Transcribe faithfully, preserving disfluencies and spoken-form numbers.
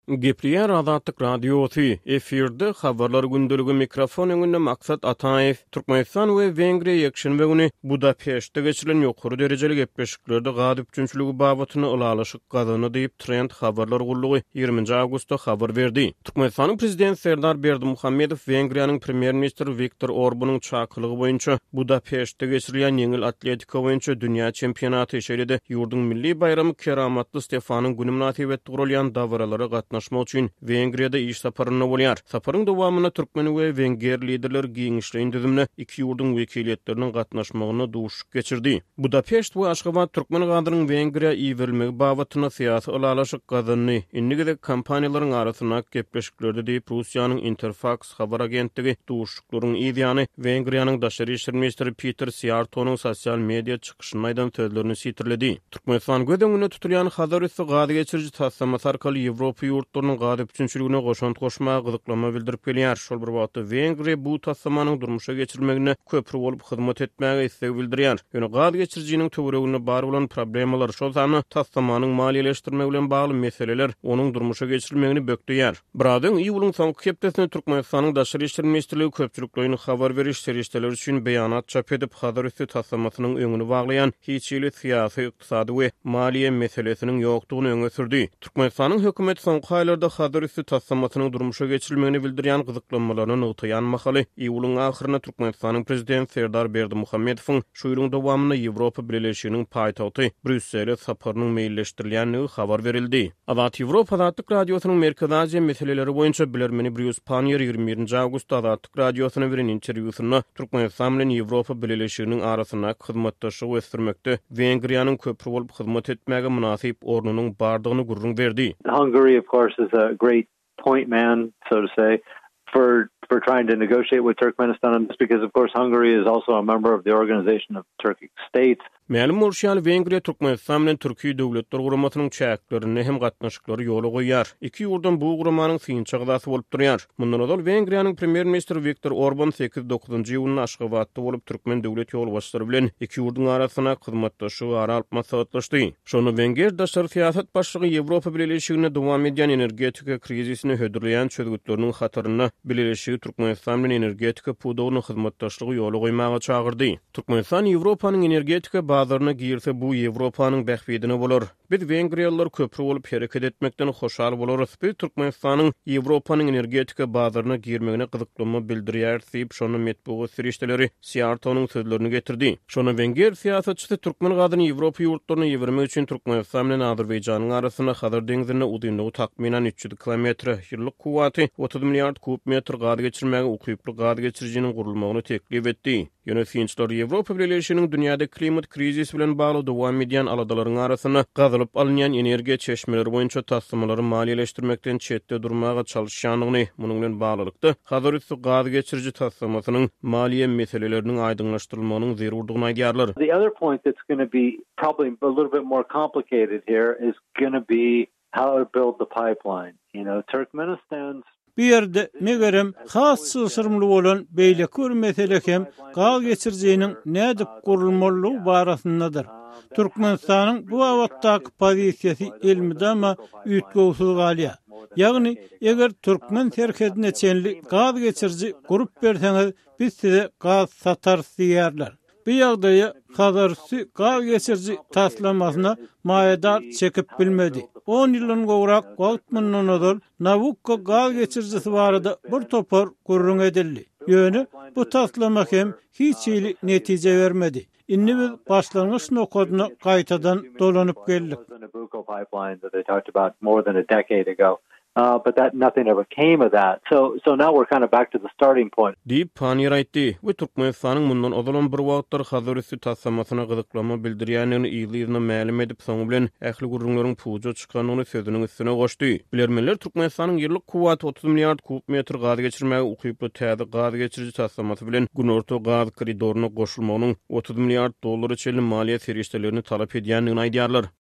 Gepliýär Azatlyk Radiosu efirde habarlar gündüligi mikrofon öňünde Maksat Ataev Türkmenistan we Wengriýa ýekşenbe güni Budapeşte geçirilen ýokary derejeli gepleşiklerde gady üçünçüligi babatyny ulalaşyk gazyny diýip Trend habarlar gullugy ýygrüminji awgustda habar berdi. Türkmenistanyň prezident Serdar Berdimuhammedow Wengriýanyň premier ministri Viktor Orbanyň çakylygy boýunça Budapeşte geçirilen ýeňil atletika boýunça dünýä çempionaty şeýlede ýurdun milli bayramy keramatly Stefanyň güni münasibetli gurulýan dawralara gatnaşmak üçin Wengriýada iş saparyna bolýar. Saparyň dowamyna türkmen we wenger liderler giňişleýin düzümne iki ýurdun wekiliyetleriniň gatnaşmagyny duşuk geçirdi. Budapeşt we Aşgabat türkmen gadynyň Wengriýa iýermegi babatyna syýasy ulalaşyk gazyny innigide kompaniýalaryň arasyna gepleşikleri diýip Russiýanyň Interfax habar agentligi duşuklaryň ýa-ni Wengriýanyň daşary işler ministri Peter Siartonyň sosial media çykyşyny aýdan sözlerini sitirledi. Türkmenistan gödüňüne tutulýan habar üstü gady geçiriji tassamat arkaly Ýewropa ýurtlarynyň gady üçünçüligine goşant goşmagy gyzyklama bildirip gelýär. Şol bir wagtda Wengriýa bu tassamanyň durmuşa geçirilmegine köprü bolup hyzmat etmäge istek bildirýär. Ýöne gady geçirjiniň töweregine bar bolan problemalar şol sany tassamanyň maliýeleşdirme bilen bagly meseleler onuň durmuşa geçirilmegini bökdüýär. Bradyň iýulyň soňky hepdesinde Türkmenistanyň daşary işler ministrligi köpçüliklerine habar beriş serişdeler üçin beýanat çap edip habar üstü tassamatynyň öňüni baglayan hiç ýyly syýasy, ykdysady we maliýe meselesiniň ýokdugyny öňe sürdi. Türkmenistanyň hökümet soňky aýlarda habar üstü tassamatynyň durmuşa geçirilmegini bildirýän gyzyklanmalaryny ňytaýan mahaly iýulyň ahyryna Türkmenistanyň prezident Serdar Berdimuhammedowyň şu ýylyň dowamyna Ýewropa Birleşiginiň paýtagty Brüssele saparynyň meýilleşdirilýänligi habar berildi. Azat Ýewropa Azatlyk Radiosynyň Merkezi Aziýa meseleleri boýunça bilermeni Bruce Pannier ýygrimi birinji awgustda Azatlyk Radiosyna beren interwýusyna Türkmenistan bilen Ýewropa Birleşiginiň arasyna hyzmatdaşlyk ösdürmekde Wengriýanyň köprü bolup hyzmat etmäge münasip ornunyň bardygyny gurrun berdi. Hungary, of course, is a great point man, so to say, for for trying to negotiate with Turkmenistan, and just because, of course, Hungary is also a member of the Organization of Turkic States. Ma'lum bolýar, Wengriýa Türkmenistan bilen Türkiýe döwletler guramatynyň çäklerini hem gatnaşyklary ýoly goýýar. Iki ýurdun bu guramanyň synça gydasy bolup durýar. Mundan öňe Wengriýanyň premier ministri Viktor Orban sekiz dokuzunçy ýylyň Aşgabatda bolup türkmen döwlet ýolbaşçylary bilen iki ýurdun arasyna hyzmatdaşlygy ara alyp maslahatlaşdy. Şonu Wenger daşary syýasat başlygy Ýewropa Birleşigine dowam edýän energetika krizisini hödürleýän çözgütleriniň hataryna Birleşigi Türkmenistan bilen energetika pudawyny hyzmatdaşlygy ýoly goýmaga çagyrdy. Türkmenistan Ýewropanyň energetika bazaryna girse bu Ýewropanyň bähbedine bolar. Biz Wengriýalılar köprü bolup hereket etmekden hoşal bolarys. Biz Türkmenistanyň Ýewropanyň energetika bazaryna girmegine gyzyklanma bildirýär diýip şonu metbuat serişdeleri Siartonyň sözlerini getirdi. Şonu Wenger syýasatçysy türkmen gadyny Ýewropa ýurtlaryna ýetirmek üçin Türkmenistan bilen Azerbaýjanyň arasyna Hazar deňizine udynlygy takminan üç ýüz kilometr ýyllyk kuwaty otuz milliard kub metr gady geçirmäge ukyply gady geçirjiniň gurulmagyny teklip etdi. Ýönetimçiler Ýewropa Birleşiginiň dünýäde klimat krizisi bilen bagly dowam edýän aladalaryň arasyna gazylyp alynýan energiýa çeşmeleri boýunça tassammalary maliýeleşdirmekden çetde durmaga çalışýanlygyny, munyň bilen baglykda Hazar üstü gady geçirji tassamatynyň maliýe meseleleriniň aýdynlaşdyrylmagynyň zerurdygyny aýdýarlar. The other point that's going to be probably a little bit more complicated here is going to be how to build the pipeline. You know, Turkmenistan's Bir yerde megerem has sırmly bolan beýleki mesele hem gal geçirjiniň nädip gurulmalygy barasyndadyr. Türkmenistanyň bu awatdaky pozisiýasy elmidama üýtgewsiz galýar. Ýagny eger türkmen terkedine çenli gaz geçirji gurup berseňiz biz size gaz satar diýerler. Bu ýagdaýa Hazarsy gaz geçirji taslamasyna maýadar çekip bilmedi. on ýyldan gowrak wagt mundan öňe Nabucco gaz geçirjisi barada bir topar gurrun edildi. Ýöne bu taslamak hem hiç ýyly netije bermedi. Inni biz başlangyç nokadyna gaýtadan dolanyp geldik. Nabucco pipeline that they talked about more than a decade ago. Uh, but that nothing ever came of that. So so now we're kind of back to the starting point. Diýip Pannier aýtdy. We Türkmenistanyň mundan ozalan bir wagtlar Hazar üstü tassamasyna gyzyklama bildirýänini ýylyna ma'lum edip soňu bilen ähli gurrunlaryň puja çykanyny sözüniň üstüne goşdy. Bilermenler Türkmenistanyň ýyllyk kuwaty otuz milliard kub metr gady geçirmäge ukyply täze gady geçirji tassamasy bilen Günorta gaz koridoruny goşulmagynyň otuz milliard dollar çelin maliýet serişdelerini talap edýändigini aýdýarlar.